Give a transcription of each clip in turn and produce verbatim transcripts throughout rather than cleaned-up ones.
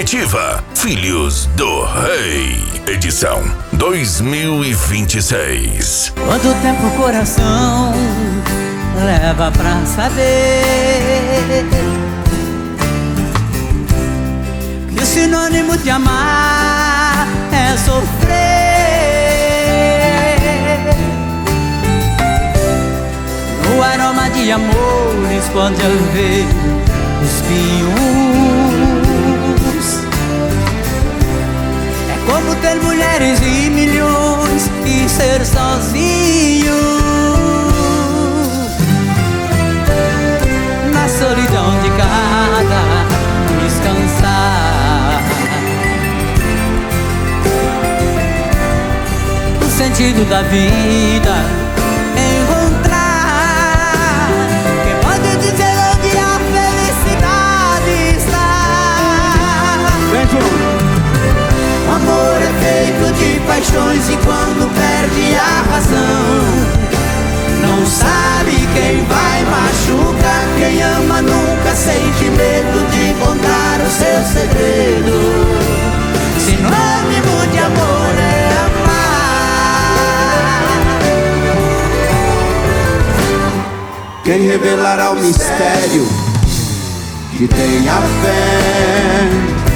Definitiva, Filhos do Rei, edição dois mil e vinte e seis. Quanto tempo o coração leva pra saber que o sinônimo de amar é sofrer? O aroma de amores quando eu vejo os pinhos. É como ter mulheres e milhões e ser sozinho na solidão de cada descansar. O sentido da vida o amor é feito de paixões e quando perde a razão não sabe quem vai machucar. Quem ama nunca sente medo de contar o seu segredo. Sinônimo de amor é amar. Quem revelará o mistério que tem a fé?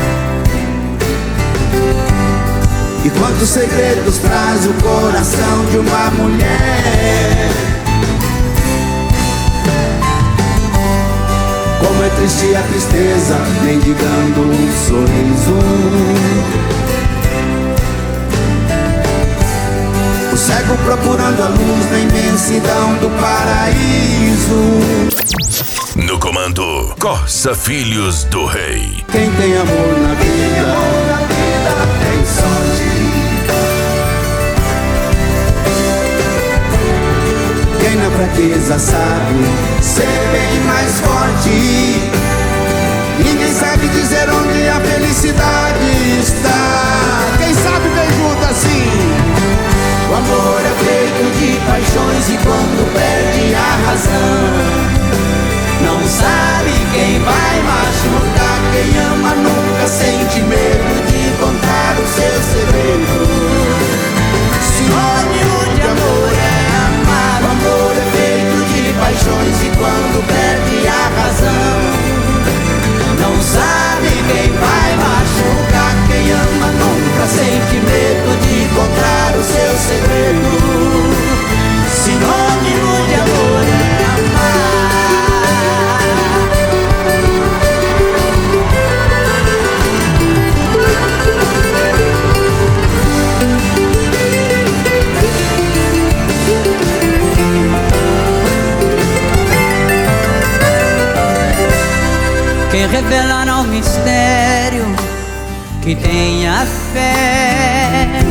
E quantos segredos traz o coração de uma mulher? Como é triste a tristeza, mendigando um sorriso. O cego procurando a luz na imensidão do paraíso. No comando, Corsa Filhos do Rei. Quem tem amor na vida, tem sorte. Quem na fraqueza sabe ser bem mais forte. Ninguém sabe dizer onde a felicidade está. Quem sabe vem junto assim. O amor é feito de paixões e quando perde a razão não sabe quem vai machucar. Quem ama nunca sente medo de contar o seu segredo. Sinônimo de amor é amar. O amor é feito de paixões e quando perde a razão não sabe quem vai machucar. Quem ama nunca sente medo de contar o seu segredo. Sinônimo de amor é amar. Quem revelará o mistério que tem a fé?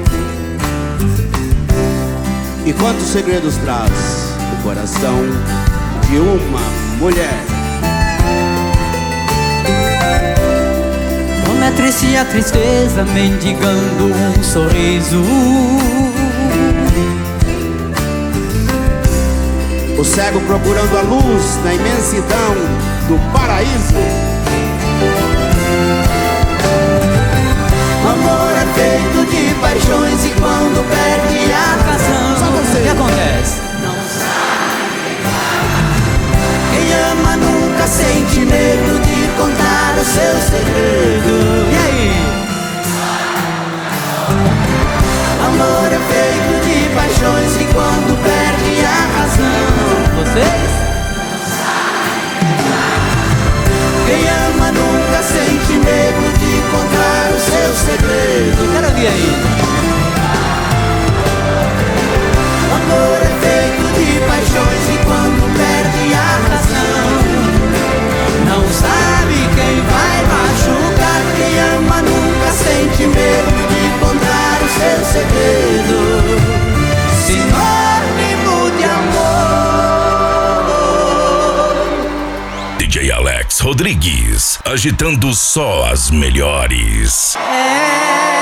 E quantos segredos traz o coração de uma mulher? Como é triste a tristeza mendigando um sorriso. O cego procurando a luz na imensidão do paraíso. O amor é feito de paixões e quando perde a razão, só você. O que acontece? Não sabe. Quem ama nunca sente medo de contar o seu segredo. E aí? O amor é feito de paixões e quando perde a razão. Vocês? Quem ama nunca sente medo de contar o seu segredo. Quero ouvir aí. O amor é feito de paixões e quando perde a razão não sabe quem vai machucar. Quem ama nunca sente medo de contar o seu segredo. Sinônimo de amor. D J Alex Rodrigues, agitando só as melhores. É